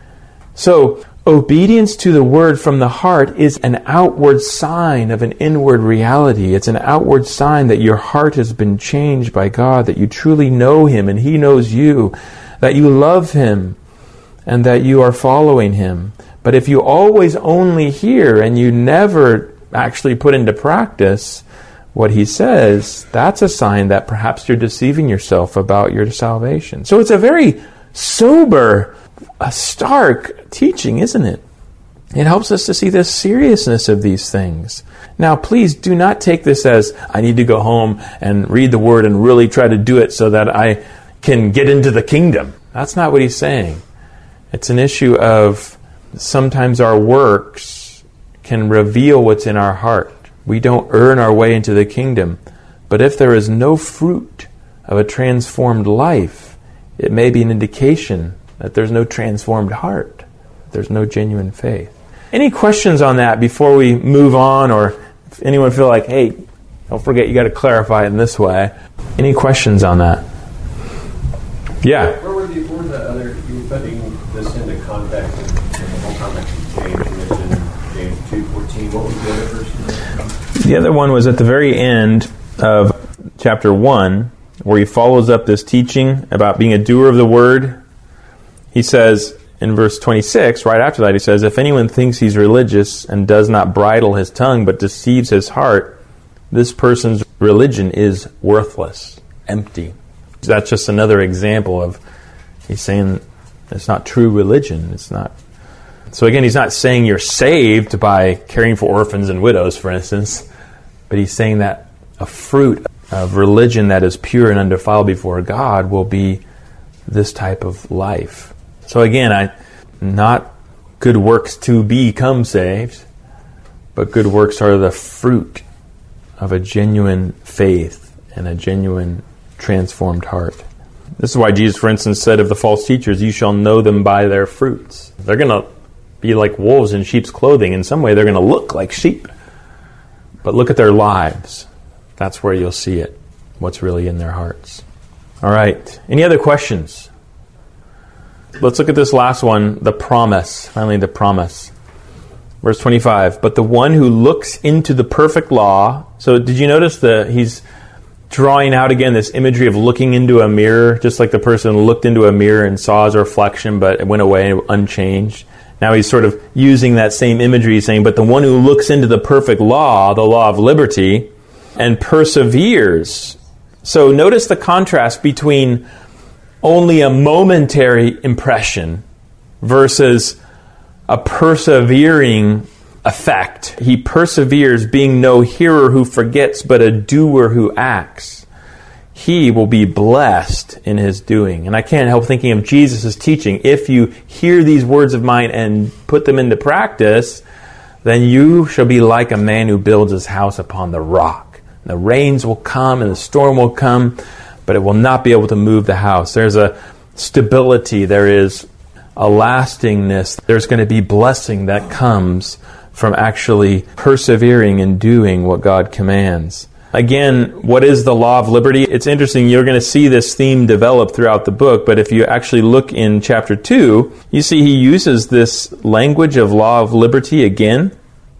[SPEAKER 1] So, obedience to the word from the heart is an outward sign of an inward reality. It's an outward sign that your heart has been changed by God, that you truly know him and he knows you, that you love him and that you are following him. But if you always only hear and you never actually put into practice what he says, that's a sign that perhaps you're deceiving yourself about your salvation. So it's a very sober, a stark teaching, isn't it? It helps us to see the seriousness of these things. Now, please do not take this as, I need to go home and read the word and really try to do it so that I can get into the kingdom. That's not what he's saying. It's an issue of sometimes our works can reveal what's in our heart. We don't earn our way into the kingdom. But if there is no fruit of a transformed life, it may be an indication that there's no transformed heart. There's no genuine faith. Any questions on that before we move on? Or if anyone feel like, hey, don't forget you got to clarify it in this way. Any questions on that? Yeah.
[SPEAKER 3] Where were the, where were the other, you were putting this into context, in the whole context of James, you mentioned James two fourteen. What was the other verse?
[SPEAKER 1] The other one was at the very end of chapter one, where he follows up this teaching about being a doer of the word He says in verse twenty-six, right after that, he says, if anyone thinks he's religious and does not bridle his tongue but deceives his heart, this person's religion is worthless, empty. That's just another example of, he's saying it's not true religion. It's not. So again, he's not saying you're saved by caring for orphans and widows, for instance, but he's saying that a fruit of religion that is pure and undefiled before God will be this type of life. So again, I not good works to become saved, but good works are the fruit of a genuine faith and a genuine transformed heart. This is why Jesus, for instance, said of the false teachers, you shall know them by their fruits. They're going to be like wolves in sheep's clothing. In some way, they're going to look like sheep. But look at their lives. That's where you'll see it, what's really in their hearts. All right. Any other questions? Let's look at this last one, the promise. Finally, the promise. Verse twenty-five, but the one who looks into the perfect law. So did you notice that he's drawing out again this imagery of looking into a mirror, just like the person looked into a mirror and saw his reflection, but it went away unchanged. Now he's sort of using that same imagery, saying, but the one who looks into the perfect law, the law of liberty, and perseveres. So notice the contrast between only a momentary impression versus a persevering effect. He perseveres, being no hearer who forgets, but a doer who acts. He will be blessed in his doing. And I can't help thinking of Jesus' teaching. If you hear these words of mine and put them into practice, then you shall be like a man who builds his house upon the rock. The rains will come and the storm will come, but it will not be able to move the house. There's a stability. There is a lastingness. There's going to be blessing that comes from actually persevering and doing what God commands. Again, what is the law of liberty? It's interesting. You're going to see this theme develop throughout the book, but if you actually look in chapter two, you see he uses this language of law of liberty again.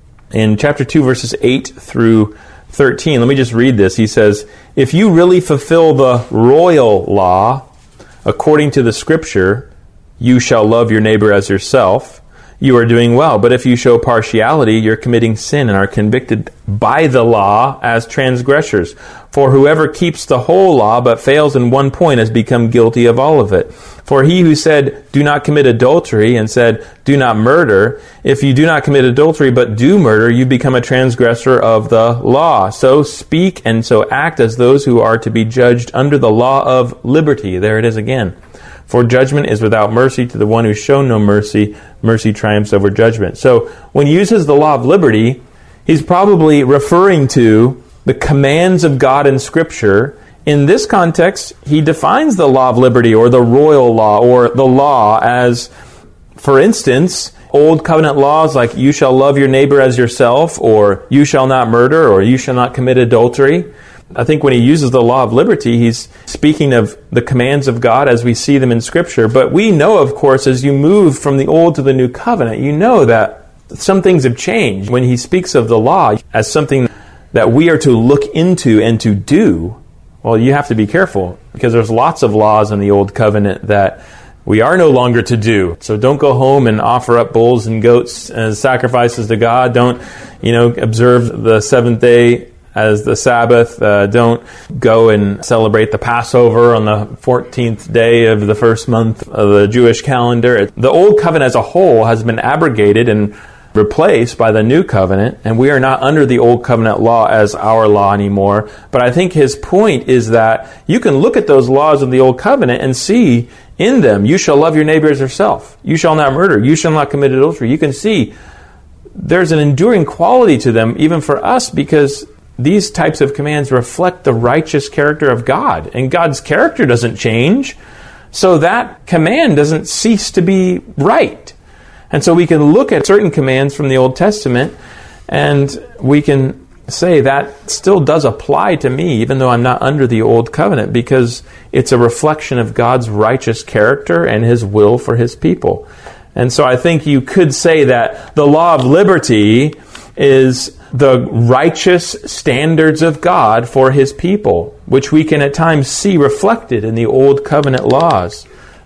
[SPEAKER 1] In chapter two, verses eight through thirteen, let me just read this. He says, if you really fulfill the royal law, according to the Scripture, you shall love your neighbor as yourself, you are doing well. But if you show partiality, you're committing sin and are convicted by the law as transgressors. For whoever keeps the whole law but fails in one point has become guilty of all of it. For he who said, do not commit adultery, and said, do not murder, if you do not commit adultery but do murder, you become a transgressor of the law. So speak and so act as those who are to be judged under the law of liberty. There it is again. For judgment is without mercy to the one who's shown no mercy. Mercy triumphs over judgment. So when he uses the law of liberty, he's probably referring to the commands of God in Scripture. In this context, he defines the law of liberty or the royal law or the law as, for instance, Old Covenant laws like you shall love your neighbor as yourself, or you shall not murder, or you shall not commit adultery. I think when he uses the law of liberty, he's speaking of the commands of God as we see them in Scripture. But we know, of course, as you move from the Old to the New Covenant, you know that some things have changed. When he speaks of the law as something that we are to look into and to do, well, you have to be careful, because there's lots of laws in the Old Covenant that we are no longer to do. So don't go home and offer up bulls and goats as sacrifices to God. Don't, you know, observe the seventh day as the Sabbath. Uh, don't go and celebrate the Passover on the fourteenth day of the first month of the Jewish calendar. The Old Covenant as a whole has been abrogated and replaced by the New Covenant, and we are not under the Old Covenant law as our law anymore. But I think his point is that you can look at those laws of the Old Covenant and see in them, you shall love your neighbor as yourself. You shall not murder. You shall not commit adultery. You can see there's an enduring quality to them, even for us, because these types of commands reflect the righteous character of God, and God's character doesn't change, so that command doesn't cease to be right. And so we can look at certain commands from the Old Testament, and we can say that still does apply to me, even though I'm not under the Old Covenant, because it's a reflection of God's righteous character and His will for His people. And so I think you could say that the law of liberty is the righteous standards of God for His people, which we can at times see reflected in the Old Covenant laws.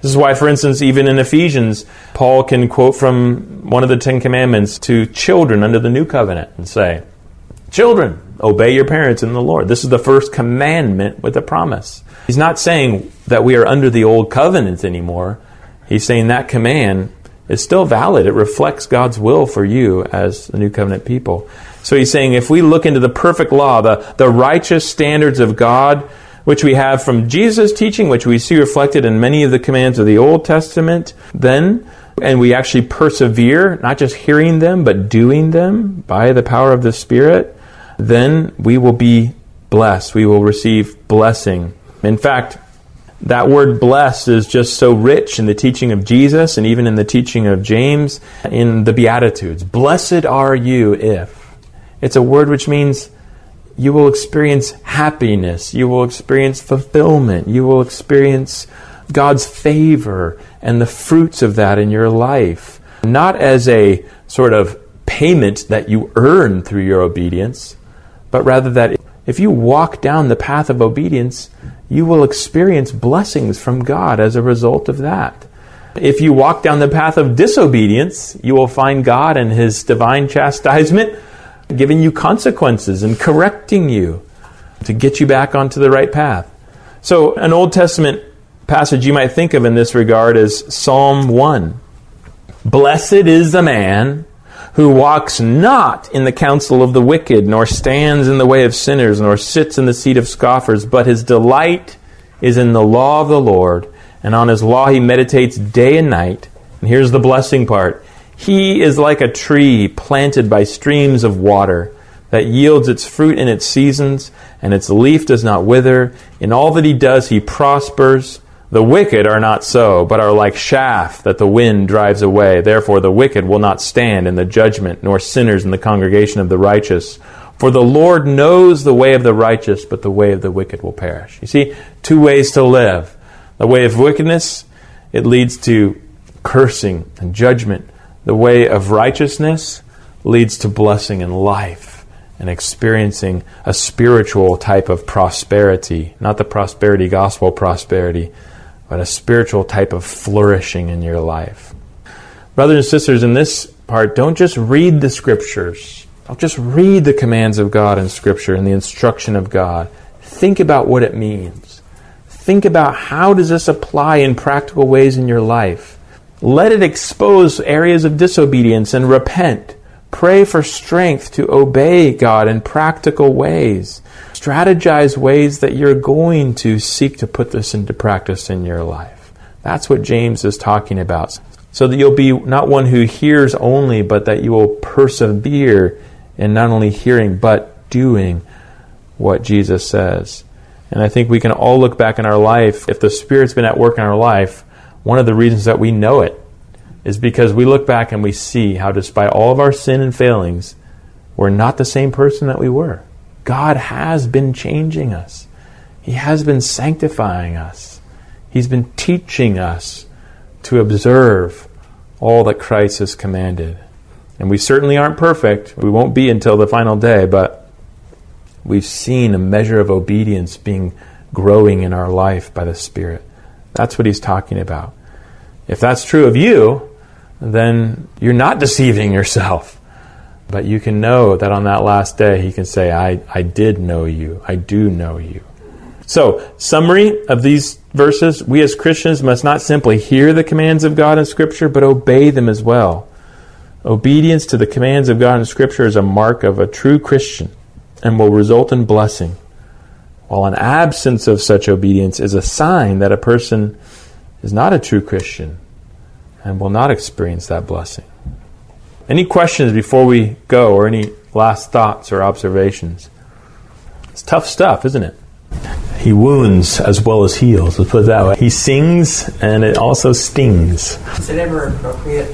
[SPEAKER 1] This is why, for instance, even in Ephesians, Paul can quote from one of the Ten Commandments to children under the New Covenant and say, children, obey your parents in the Lord. This is the first commandment with a promise. He's not saying that we are under the old covenant anymore. He's saying that command is still valid. It reflects God's will for you as the New Covenant people. So he's saying if we look into the perfect law, the, the righteous standards of God, which we have from Jesus' teaching, which we see reflected in many of the commands of the Old Testament, then, and we actually persevere, not just hearing them, but doing them by the power of the Spirit, then we will be blessed. We will receive blessing. In fact, that word blessed is just so rich in the teaching of Jesus and even in the teaching of James in the Beatitudes. Blessed are you if. It's a word which means you will experience happiness, you will experience fulfillment, you will experience God's favor and the fruits of that in your life. Not as a sort of payment that you earn through your obedience, but rather that if you walk down the path of obedience, you will experience blessings from God as a result of that. If you walk down the path of disobedience, you will find God and His divine chastisement giving you consequences and correcting you to get you back onto the right path. So an Old Testament passage you might think of in this regard is Psalm one. Blessed is the man who walks not in the counsel of the wicked, nor stands in the way of sinners, nor sits in the seat of scoffers, but his delight is in the law of the Lord, and on his law he meditates day and night. And here's the blessing part. He is like a tree planted by streams of water that yields its fruit in its seasons, and its leaf does not wither. In all that he does, he prospers. The wicked are not so, but are like chaff that the wind drives away. Therefore the wicked will not stand in the judgment, nor sinners in the congregation of the righteous. For the Lord knows the way of the righteous, but the way of the wicked will perish. You see, two ways to live. The way of wickedness, it leads to cursing and judgment. The way of righteousness leads to blessing and life and experiencing a spiritual type of prosperity. Not the prosperity gospel prosperity, but a spiritual type of flourishing in your life. Brothers and sisters, in this part, don't just read the Scriptures. Don't just read the commands of God in Scripture and the instruction of God. Think about what it means. Think about how does this apply in practical ways in your life. Let it expose areas of disobedience and repent. Pray for strength to obey God in practical ways. Strategize ways that you're going to seek to put this into practice in your life. That's what James is talking about. So that you'll be not one who hears only, but that you will persevere in not only hearing, but doing what Jesus says. And I think we can all look back in our life, if the Spirit's been at work in our life, one of the reasons that we know it is because we look back and we see how despite all of our sin and failings, we're not the same person that we were. God has been changing us. He has been sanctifying us. He's been teaching us to observe all that Christ has commanded. And we certainly aren't perfect. We won't be until the final day, but we've seen a measure of obedience being growing in our life by the Spirit. That's what he's talking about. If that's true of you, then you're not deceiving yourself. But you can know that on that last day, he can say, I, I did know you. I do know you. So, summary of these verses, we as Christians must not simply hear the commands of God in Scripture, but obey them as well. Obedience to the commands of God in Scripture is a mark of a true Christian and will result in blessing, while an absence of such obedience is a sign that a person is not a true Christian and will not experience that blessing. Any questions before we go, or any last thoughts or observations? It's tough stuff, isn't it? He wounds as well as heals. Let's put it that way. He sings and it also stings.
[SPEAKER 2] Is it ever appropriate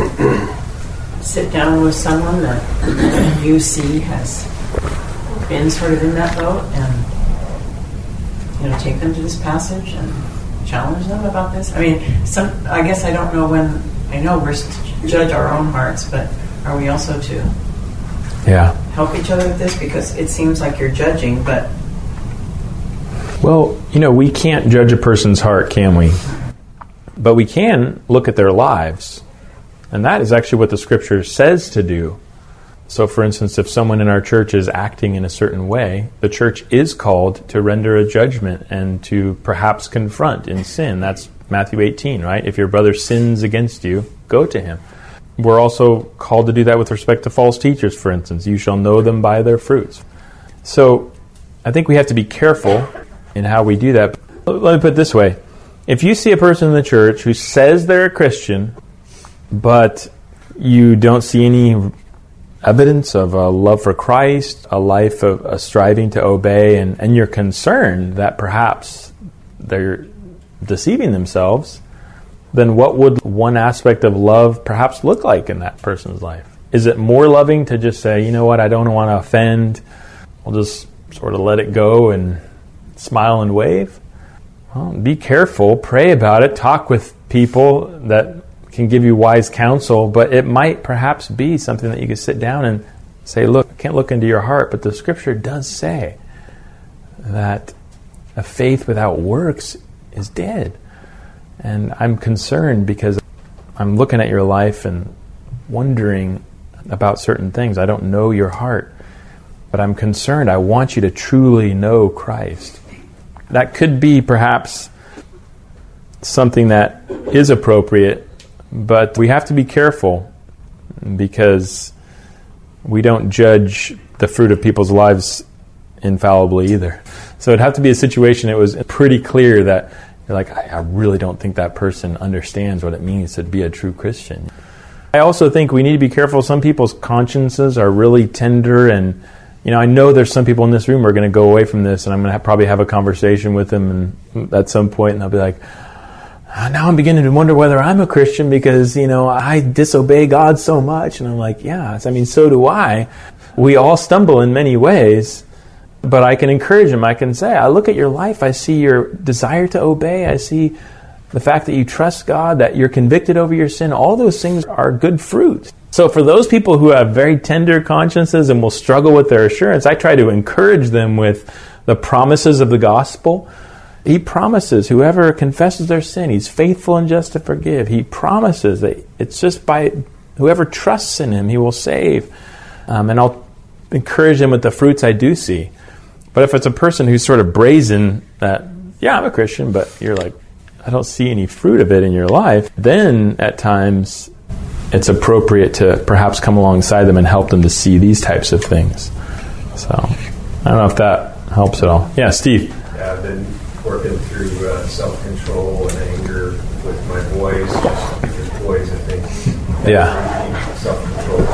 [SPEAKER 2] to sit down with someone that you see has been sort of in that boat and, you know, take them to this passage and challenge them about this? I mean, some. I guess I don't know when. I know we're to judge our own hearts, but are we also to
[SPEAKER 1] yeah.
[SPEAKER 2] help each other with this? Because it seems like you're judging, but...
[SPEAKER 1] Well, you know, we can't judge a person's heart, can we? But we can look at their lives. And that is actually what the Scripture says to do. So, for instance, if someone in our church is acting in a certain way, the church is called to render a judgment and to perhaps confront in sin. That's Matthew eighteen, right? If your brother sins against you, go to him. We're also called to do that with respect to false teachers, for instance. You shall know them by their fruits. So, I think we have to be careful in how we do that. Let me put it this way. If you see a person in the church who says they're a Christian, but you don't see any evidence of a love for Christ, a life of a striving to obey, and, and you're concerned that perhaps they're deceiving themselves, then what would one aspect of love perhaps look like in that person's life? Is it more loving to just say, you know what, I don't want to offend, I'll just sort of let it go and smile and wave? Well, be careful, pray about it, talk with people that can give you wise counsel, but it might perhaps be something that you can sit down and say, look, I can't look into your heart, but the Scripture does say that a faith without works is dead. And I'm concerned because I'm looking at your life and wondering about certain things. I don't know your heart, but I'm concerned. I want you to truly know Christ. That could be perhaps something that is appropriate, but we have to be careful because we don't judge the fruit of people's lives infallibly either. So it'd have to be a situation that was pretty clear that you're like, I, I really don't think that person understands what it means to be a true Christian. I also think we need to be careful. Some people's consciences are really tender, and you know, I know there's some people in this room who are going to go away from this, and I'm going to have, probably have a conversation with them and at some point, and they'll be like, now I'm beginning to wonder whether I'm a Christian because, you know, I disobey God so much. And I'm like, yeah, I mean, so do I. We all stumble in many ways, but I can encourage them. I can say, I look at your life, I see your desire to obey, I see the fact that you trust God, that you're convicted over your sin. All those things are good fruit. So for those people who have very tender consciences and will struggle with their assurance, I try to encourage them with the promises of the gospel. He promises whoever confesses their sin, He's faithful and just to forgive. He promises that it's just by whoever trusts in Him, He will save. Um, and I'll encourage them with the fruits I do see. But if it's a person who's sort of brazen that, yeah, I'm a Christian, but you're like, I don't see any fruit of it in your life, then at times it's appropriate to perhaps come alongside them and help them to see these types of things. So I don't know if that helps at all. Yeah, Steve.
[SPEAKER 3] Yeah, I've been working through uh, self-control and anger with my boys, just because boys, I think,
[SPEAKER 1] yeah,
[SPEAKER 3] self-control.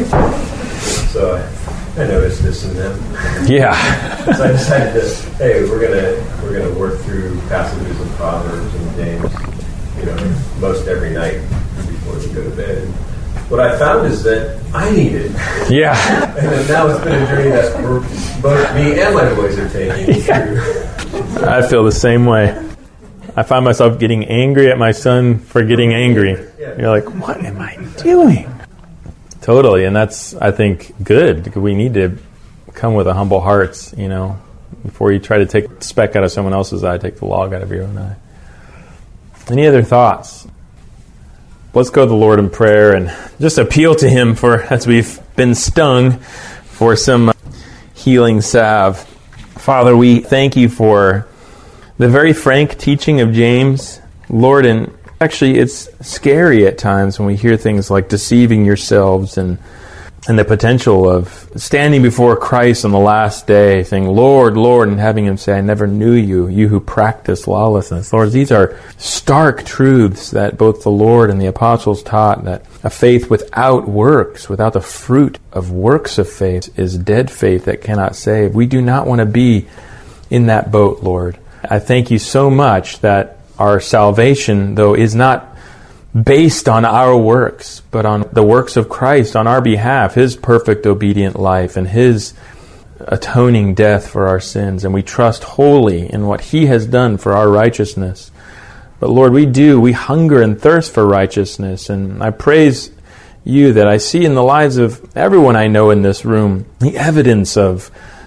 [SPEAKER 3] So I noticed this in them.
[SPEAKER 1] Yeah.
[SPEAKER 3] So I decided to, hey, we're gonna we're gonna work through passages of Proverbs and James, you know, most every night before we go to bed. And what I found is that I need it.
[SPEAKER 1] Yeah.
[SPEAKER 3] And then now it's been a journey that both me and my boys are taking
[SPEAKER 1] yeah.
[SPEAKER 3] through.
[SPEAKER 1] I feel the same way. I find myself getting angry at my son for getting angry. You're like, what am I doing? Totally, and that's, I think, good. Because we need to come with a humble hearts, you know. Before you try to take the speck out of someone else's eye, take the log out of your own eye. Any other thoughts? Let's go to the Lord in prayer and just appeal to Him for, as we've been stung, for some healing salve. Father, we thank You for the very frank teaching of James. Lord, and actually it's scary at times when we hear things like deceiving yourselves and and the potential of standing before Christ on the last day saying, Lord, Lord, and having Him say, I never knew you, you who practice lawlessness. Lord, these are stark truths that both the Lord and the apostles taught, that a faith without works, without the fruit of works of faith, is dead faith that cannot save. We do not want to be in that boat, Lord. I thank You so much that our salvation, though, is not based on our works, but on the works of Christ on our behalf, His perfect obedient life and His atoning death for our sins. And we trust wholly in what He has done for our righteousness. But Lord, we do, we hunger and thirst for righteousness. And I praise You that I see in the lives of everyone I know in this room the evidence of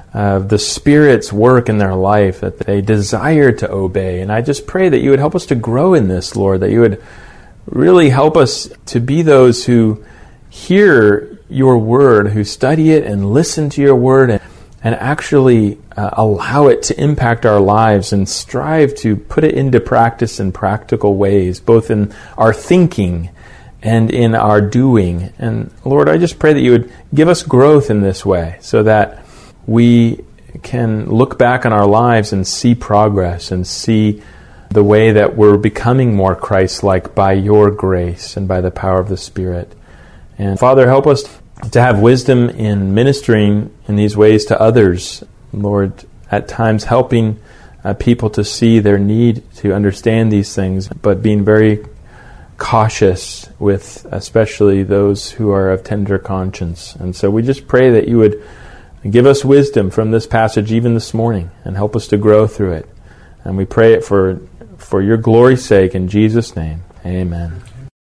[SPEAKER 1] uh, the Spirit's work in their life, that they desire to obey. And I just pray that you would help us to grow in this, Lord, that you would really help us to be those who hear your word, who study it and listen to your word and, and actually uh, allow it to impact our lives and strive to put it into practice in practical ways, both in our thinking and in our doing. And Lord, I just pray that you would give us growth in this way so that we can look back on our lives and see progress and see the way that we're becoming more Christ-like by your grace and by the power of the Spirit. And Father, help us to have wisdom in ministering in these ways to others. Lord, at times helping uh, people to see their need to understand these things, but being very cautious with especially those who are of tender conscience. And so we just pray that you would give us wisdom from this passage even this morning and help us to grow through it. And we pray it for, for your glory's sake in Jesus' name. Amen.